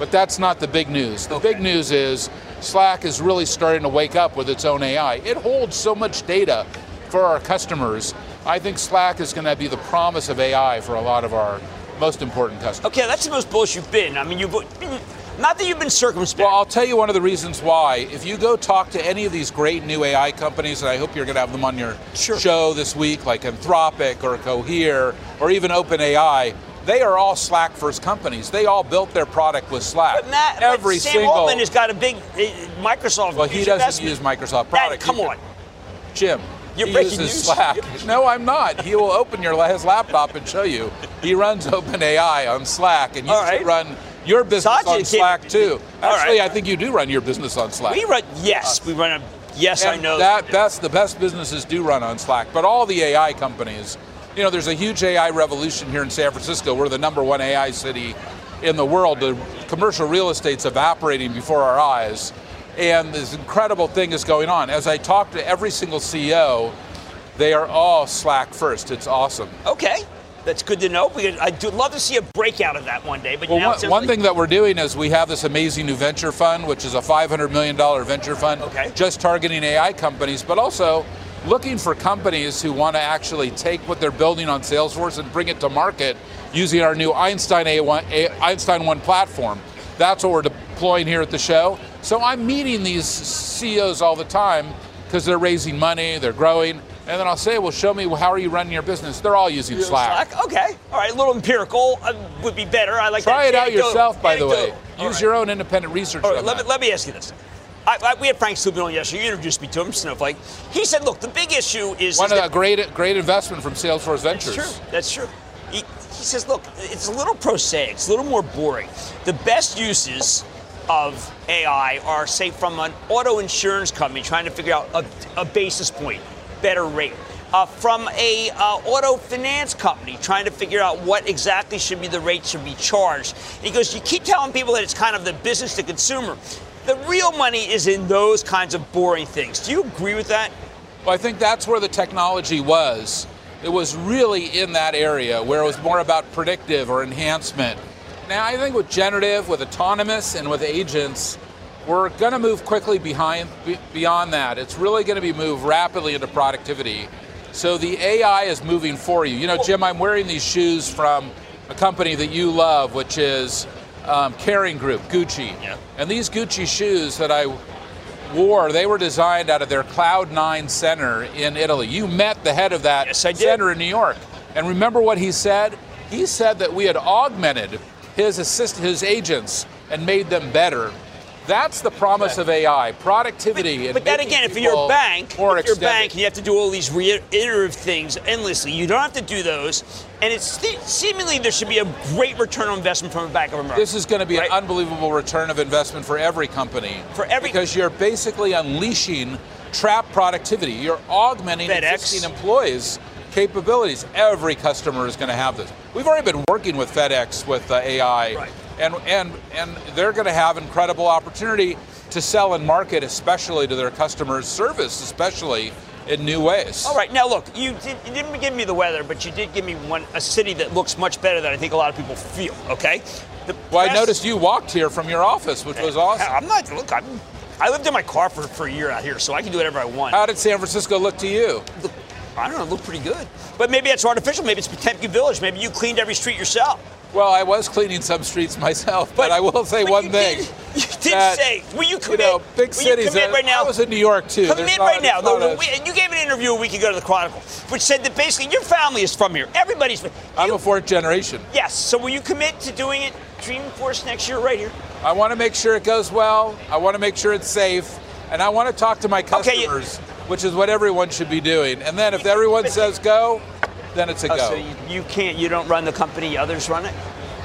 But that's not the big news. The okay. big news is Slack is really starting to wake up with its own A I. It holds so much data for our customers. I think Slack is going to be the promise of A I for a lot of our most important customers. Okay, that's the most bullish you've been. I mean, you've not that you've been circumspect. Well, I'll tell you one of the reasons why. If you go talk to any of these great new A I companies, and I hope you're going to have them on your sure. show this week, like Anthropic or Cohere or even OpenAI, they are all Slack-first companies. They all built their product with Slack. But Matt, Every Sam single. Altman has got a big uh, Microsoft. Well, he doesn't investment. use Microsoft product. Matt, come he, on, Jim. You're he breaking uses news. Slack. No, I'm not. He will open your his laptop and show you. He runs OpenAI on Slack, and you all should right. run your business Satya on Slack too. All Actually, right. I think you do run your business on Slack. We run. Yes, uh, we run a. Yes, I know. That best the best businesses do run on Slack, but all the A I companies. You know, there's a huge A I revolution here in San Francisco. We're the number one A I city in the world. The commercial real estate's evaporating before our eyes, and this incredible thing is going on. As I talk to every single C E O, they are all Slack first. It's awesome. Okay, that's good to know. Because I'd love to see a breakout of that one day. But well, now one, one like- thing that we're doing is we have this amazing new venture fund, which is a five hundred million dollars venture fund, okay. just targeting A I companies, but also looking for companies who want to actually take what they're building on Salesforce and bring it to market using our new Einstein A one, A, Einstein One platform. That's what we're deploying here at the show. So I'm meeting these C E Os all the time because they're raising money, they're growing, and then I'll say, well, show me, how are you running your business? They're all using You're Slack. Slack. Okay, all right, a little empirical uh, would be better. I like Try that. it out Anecdotal. yourself, by the way. All Use right. your own independent research All right, on let that. me, let me ask you this. I, I, we had Frank Slootman on yesterday. You introduced me to him, Snowflake. He said, look, the big issue is... One is of that, the great, great investment from Salesforce Ventures. That's true, that's true. He, he says, look, it's a little prosaic, it's a little more boring. The best uses of A I are, say, from an auto insurance company trying to figure out a, a basis point, better rate. Uh, from a uh, auto finance company trying to figure out what exactly should be the rate should be charged. And he goes, you keep telling people that it's kind of the business to consumer. The real money is in those kinds of boring things. Do you agree with that? Well, I think that's where the technology was. It was really in that area where it was more about predictive or enhancement. Now, I think with generative, with autonomous, and with agents, we're going to move quickly behind beyond that. It's really going to be moved rapidly into productivity. So the A I is moving for you. You know, Jim, I'm wearing these shoes from a company that you love, which is um, Kering Group, Gucci. Yeah. And these Gucci shoes that I wore, they were designed out of their Cloud nine center in Italy. You met the head of that yes, I did. center in New York. And remember what he said? He said that we had augmented his assist, his agents and made them better. That's the promise of A I, productivity. But, and but then again, if you're a bank, if you're a bank, and you have to do all these reiterative things endlessly, you don't have to do those. And it's seemingly there should be a great return on investment from a Bank of America. This is going to be right? an unbelievable return of investment for every company. For every, because you're basically unleashing trapped productivity. You're augmenting FedEx. existing employees' capabilities. Every customer is going to have this. We've already been working with FedEx with uh, A I. Right. And, and, and they're going to have incredible opportunity to sell and market, especially to their customers, service, especially in new ways. All right, now look, you, did, you didn't give me the weather, but you did give me one a city that looks much better than I think a lot of people feel, okay? The well, press, I noticed you walked here from your office, which was awesome. I'm not, look, I'm, I lived in my car for, for a year out here, so I can do whatever I want. How did San Francisco look to you? Look, I don't know, it looked pretty good. But maybe it's artificial, maybe it's Potemkin Village, maybe you cleaned every street yourself. Well, I was cleaning some streets myself, but, but I will say one you thing. Did, you did that, say, will you commit? You know, big will cities. You commit right now? I was in New York too. Commit There's right not, now. no, we, you gave an interview a week ago to the Chronicle, which said that basically your family is from here. Everybody's from here. I'm a fourth generation. Yes. So will you commit to doing it, Dreamforce, next year right here? I want to make sure it goes well. I want to make sure it's safe. And I want to talk to my customers, okay, you, which is what everyone should be doing. And then if everyone says go, then it's a oh, go. So you, you can't, you don't run the company, others run it?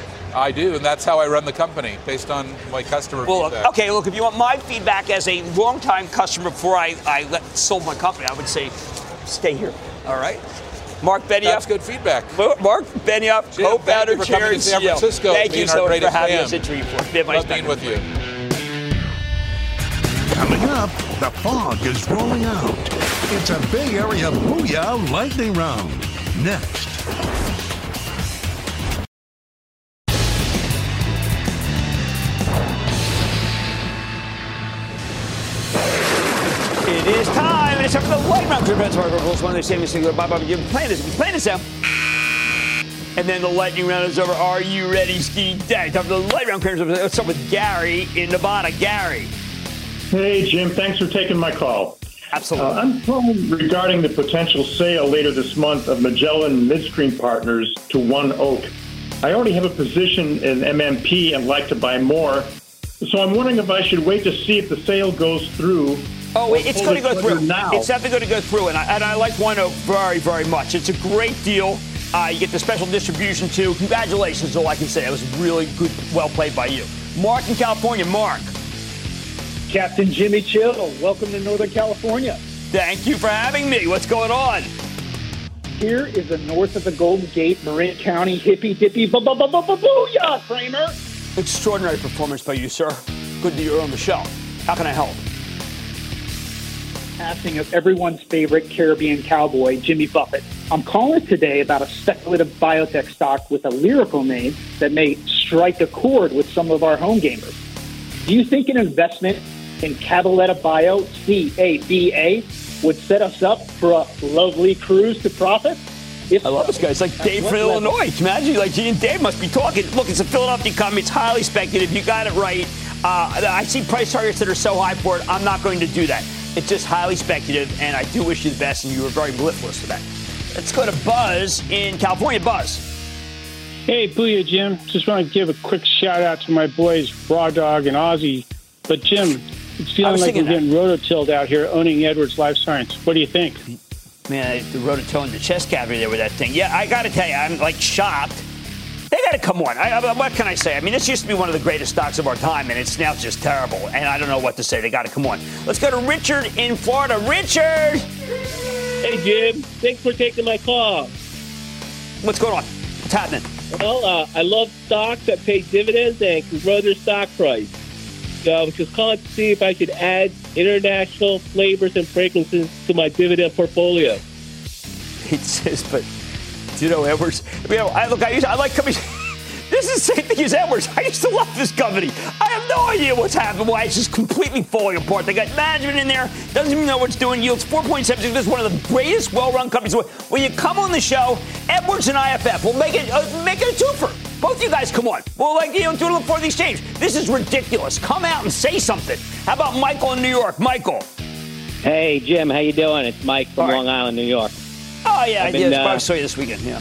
I do, and that's how I run the company, based on my customer well, feedback. Okay, look, if you want my feedback as a longtime customer before I, I let, sold my company, I would say stay here, all right? Mark Benioff. That's good feedback. Mark Benioff, Jim, co-founder, chair, and San Francisco. Thank you so much for having fan. us at Dreamforce. Been Love being with you. Coming up, the fog is rolling out. It's a Bay Area Booyah Lightning Round. Next. tomorrow, one of the savings to go bye bye. You're playing this, playing this out. And then the lightning round is over. Are you ready, Ski Day? Time for the lightning round. Let's start with Gary in Nevada. Gary. Hey, Jim. Thanks for taking my call. Absolutely. Uh, I'm calling regarding the potential sale later this month of Magellan Midstream Partners to One Oak. I already have a position in M M P and like to buy more. So I'm wondering if I should wait to see if the sale goes through. Oh, it's going to go through. Now. It's definitely going to go through, and I, and I like One Oak very, very much. It's a great deal. Uh, you get the special distribution, too. Congratulations, all I can say. It was really good, well played by you. Mark in California. Mark. Captain Jimmy Chill, welcome to Northern California. Thank you for having me. What's going on? Here is the north of the Golden Gate, Marin County, hippy-dippy, booyah, Kramer. Extraordinary performance by you, sir. Good that you're on the show. How can I help? Passing of everyone's favorite Caribbean cowboy, Jimmy Buffett. I'm calling today about a speculative biotech stock with a lyrical name that may strike a chord with some of our home gamers. Do you think an investment in Cabaletta Bio, C A B A, would set us up for a lovely cruise to profit? If I love this guy. It's like Dave from Illinois. Imagine, like, G and Dave must be talking. Look, it's a Philadelphia company. It's highly speculative. You got it right. Uh, I see price targets that are so high for it. I'm not going to do that. It's just highly speculative, and I do wish you the best, and you were very mellifluous for that. Let's go to Buzz in California. Buzz. Hey, booyah, Jim. Just want to give a quick shout-out to my boys, Raw Dog and Ozzy. But, Jim, it's feeling like we're that. getting rototilled out here owning Edwards Life Science. What do you think? Man, the rototilling the chest cavity there with that thing. Yeah, I got to tell you, I'm, like, shocked. They got to come on. I, I, what can I say? I mean, this used to be one of the greatest stocks of our time, and it's now just terrible. And I don't know what to say. They got to come on. Let's go to Richard in Florida. Richard! Hey, Jim. Thanks for taking my call. What's going on? What's happening? Well, uh, I love stocks that pay dividends and can grow their stock price. So I was just calling to see if I could add international flavors and fragrances to my dividend portfolio. It says, but... Do you know Edwards? You know, I look. I, used, I like companies. This is the same thing as Edwards. I used to love this company. I have no idea what's happened. Why it's just completely falling apart. They got management in there. Doesn't even know what it's doing. Yields four point seven six. This is one of the greatest, well-run companies. When you come on the show, Edwards and I F F, we'll make it uh, make it a twofer. Both you guys come on. We'll like you know do it before the exchange. This is ridiculous. Come out and say something. How about Michael in New York? Michael. Hey Jim, how you doing? It's Mike from Long Island, New York. Oh, yeah, I've I did. Been, uh, I saw you this weekend, yeah.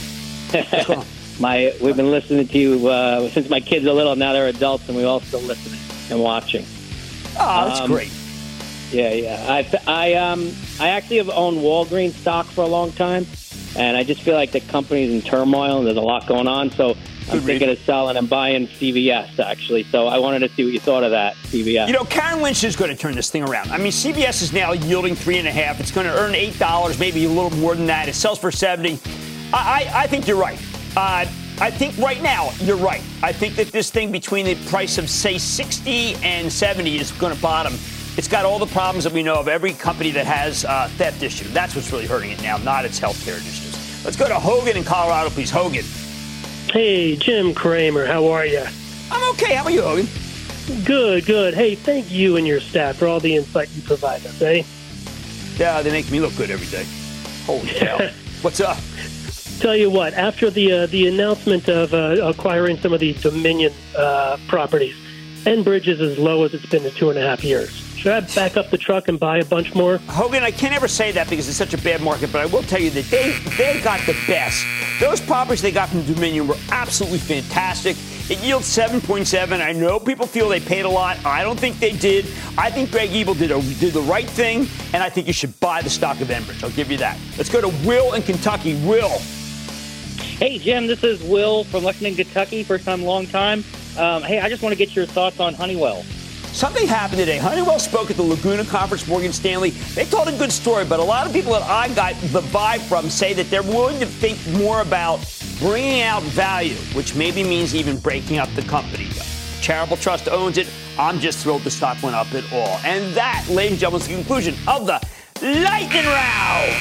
my, we've been listening to you uh, since my kids are little. Now they're adults, and we all still listening and watching. Oh, that's um, great. Yeah, yeah. I, I, um, I actually have owned Walgreens stock for a long time, and I just feel like the company's in turmoil, and there's a lot going on, so I'm Good thinking read. of selling and buying C V S, actually. So I wanted to see what you thought of that, C V S. You know, Karen Lynch is going to turn this thing around. I mean, C V S is now yielding three and a half. It's going to earn eight dollars, maybe a little more than that. It sells for seventy. I, I, I think you're right. Uh, I think right now you're right. I think that this thing between the price of, say, sixty and seventy is going to bottom. It's got all the problems that we know of every company that has uh, theft issue. That's what's really hurting it now, not its healthcare issues. Let's go to Hogan in Colorado, please. Hogan. Hey, Jim Cramer, how are you? I'm okay. How are you, Hogan? Good, good. Hey, thank you and your staff for all the insight you provide us, eh? Yeah, they make me look good every day. Holy cow. What's up? Tell you what, after the uh, the announcement of uh, acquiring some of these Dominion uh, properties, Enbridge is as low as it's been in two and a half years. Should I back up the truck and buy a bunch more? Hogan, I can't ever say that because it's such a bad market, but I will tell you that they, they got the best. Those properties they got from Dominion were absolutely fantastic. It yields seven point seven. I know people feel they paid a lot. I don't think they did. I think Greg Ebel did, a, did the right thing, and I think you should buy the stock of Enbridge. I'll give you that. Let's go to Will in Kentucky. Will. Hey, Jim, this is Will from Lexington, Kentucky. First time, long time. Um, hey, I just want to get your thoughts on Honeywell. Something happened today. Honeywell spoke at the Laguna Conference, Morgan Stanley. They told a good story, but a lot of people that I got the vibe from say that they're willing to think more about bringing out value, which maybe means even breaking up the company. Charitable Trust owns it. I'm just thrilled the stock went up at all. And that, ladies and gentlemen, is the conclusion of the Lightning Round.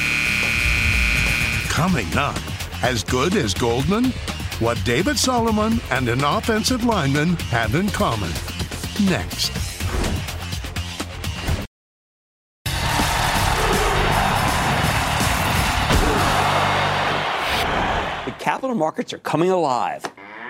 Coming up, as good as Goldman? What David Solomon and an offensive lineman have in common. Next. capital markets are coming alive.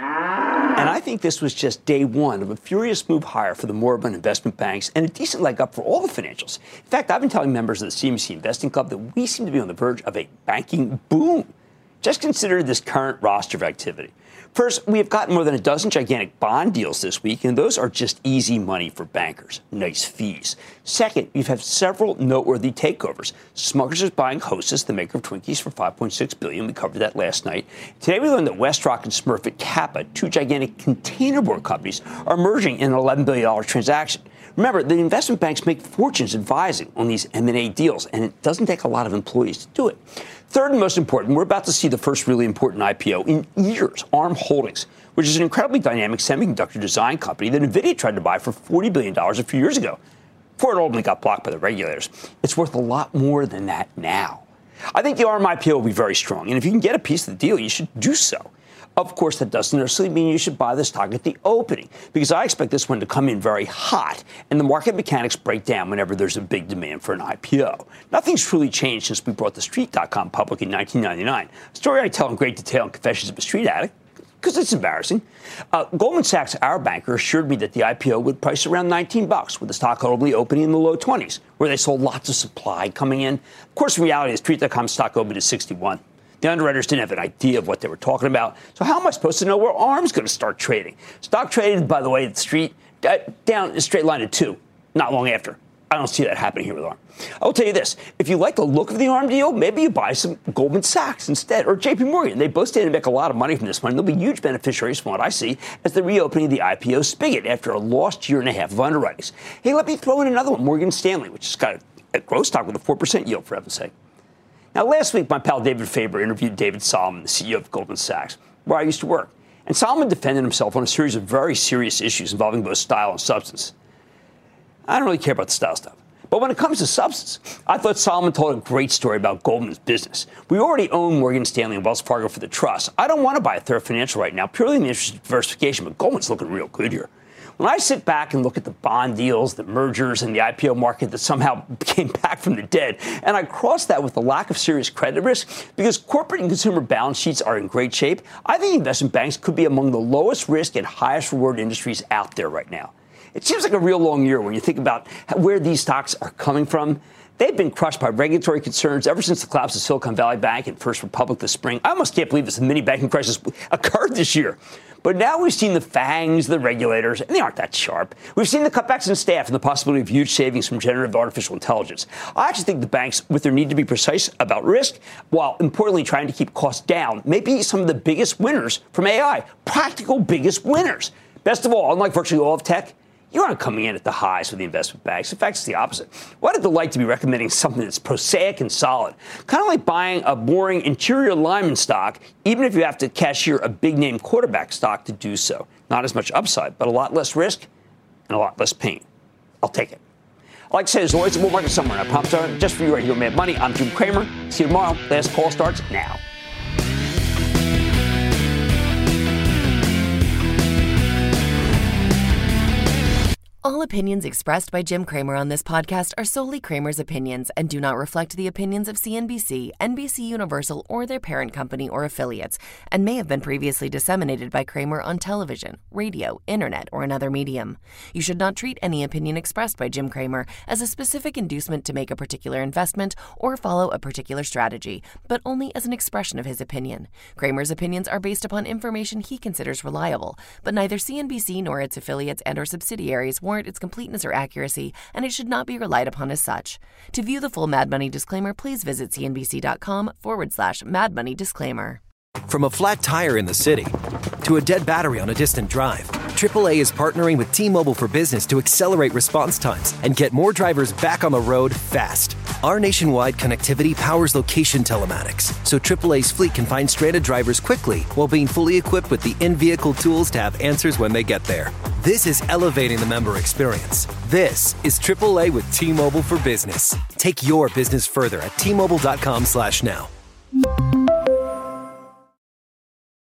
And I think this was just day one of a furious move higher for the moribund investment banks and a decent leg up for all the financials. In fact, I've been telling members of the C N B C Investing Club that we seem to be on the verge of a banking boom. Just consider this current roster of activity. First, we have gotten more than a dozen gigantic bond deals this week, and those are just easy money for bankers. Nice fees. Second, we've had several noteworthy takeovers. Smuckers is buying Hostess, the maker of Twinkies, for five point six billion dollars. We covered that last night. Today, we learned that WestRock and Smurfit Kappa, two gigantic containerboard companies, are merging in an eleven billion dollars transaction. Remember, the investment banks make fortunes advising on these M and A deals, and it doesn't take a lot of employees to do it. Third and most important, we're about to see the first really important I P O in years, ARM Holdings, which is an incredibly dynamic semiconductor design company that NVIDIA tried to buy for forty billion dollars a few years ago, before it ultimately got blocked by the regulators. It's worth a lot more than that now. I think the ARM I P O will be very strong, and if you can get a piece of the deal, you should do so. Of course, that doesn't necessarily mean you should buy the stock at the opening, because I expect this one to come in very hot, and the market mechanics break down whenever there's a big demand for an I P O. Nothing's truly changed since we brought the Street dot com public in nineteen ninety-nine, a story I tell in great detail in Confessions of a Street Addict, because it's embarrassing. Uh, Goldman Sachs, our banker, assured me that the I P O would price around nineteen bucks, with the stock probably opening in the low twenties, where they saw lots of supply coming in. Of course, in reality, the Street dot com stock opened at sixty-one. The underwriters didn't have an idea of what they were talking about. So how am I supposed to know where ARM's going to start trading? Stock traded, by the way, at the Street, uh, down a straight line to two, not long after. I don't see that happening here with ARM. I will tell you this. If you like the look of the ARM deal, maybe you buy some Goldman Sachs instead, or J P Morgan. They both stand to make a lot of money from this one. They'll be huge beneficiaries from what I see as the reopening of the I P O spigot after a lost year and a half of underwritings. Hey, let me throw in another one, Morgan Stanley, which has got a, a growth stock with a four percent yield, for heaven's sake. Now, last week, my pal David Faber interviewed David Solomon, the C E O of Goldman Sachs, where I used to work. And Solomon defended himself on a series of very serious issues involving both style and substance. I don't really care about the style stuff. But when it comes to substance, I thought Solomon told a great story about Goldman's business. We already own Morgan Stanley and Wells Fargo for the trust. I don't want to buy a third financial right now, purely in the interest of diversification, but Goldman's looking real good here. When I sit back and look at the bond deals, the mergers, and the I P O market that somehow came back from the dead, and I cross that with the lack of serious credit risk, because corporate and consumer balance sheets are in great shape, I think investment banks could be among the lowest risk and highest reward industries out there right now. It seems like a real long year when you think about where these stocks are coming from. They've been crushed by regulatory concerns ever since the collapse of Silicon Valley Bank and First Republic this spring. I almost can't believe this mini banking crisis occurred this year. But now we've seen the fangs of the regulators, and they aren't that sharp. We've seen the cutbacks in staff and the possibility of huge savings from generative artificial intelligence. I actually think the banks, with their need to be precise about risk, while importantly trying to keep costs down, may be some of the biggest winners from A I, practical biggest winners. Best of all, unlike virtually all of tech, you aren't coming in at the highs with the investment banks. In fact, it's the opposite. What a delight to be recommending something that's prosaic and solid. Kind of like buying a boring interior lineman stock, even if you have to cashier a big-name quarterback stock to do so. Not as much upside, but a lot less risk and a lot less pain. I'll take it. I like to say, there's always a bull market somewhere. And I promise you, just for you right here on Mad Money, I'm Jim Cramer. See you tomorrow. Last call starts now. All opinions expressed by Jim Cramer on this podcast are solely Cramer's opinions and do not reflect the opinions of C N B C, N B C Universal, or their parent company or affiliates, and may have been previously disseminated by Cramer on television, radio, internet, or another medium. You should not treat any opinion expressed by Jim Cramer as a specific inducement to make a particular investment or follow a particular strategy, but only as an expression of his opinion. Cramer's opinions are based upon information he considers reliable, but neither C N B C nor its affiliates and or subsidiaries warrant its completeness or accuracy, and it should not be relied upon as such. To view the full Mad Money disclaimer, please visit cnbc.com forward slash Mad Money disclaimer. From a flat tire in the city to a dead battery on a distant drive, triple A is partnering with T-Mobile for Business to accelerate response times and get more drivers back on the road fast. Our nationwide connectivity powers location telematics, so triple A's fleet can find stranded drivers quickly while being fully equipped with the in-vehicle tools to have answers when they get there. This is elevating the member experience. This is triple A with T-Mobile for Business. Take your business further at T Mobile dot com slash now.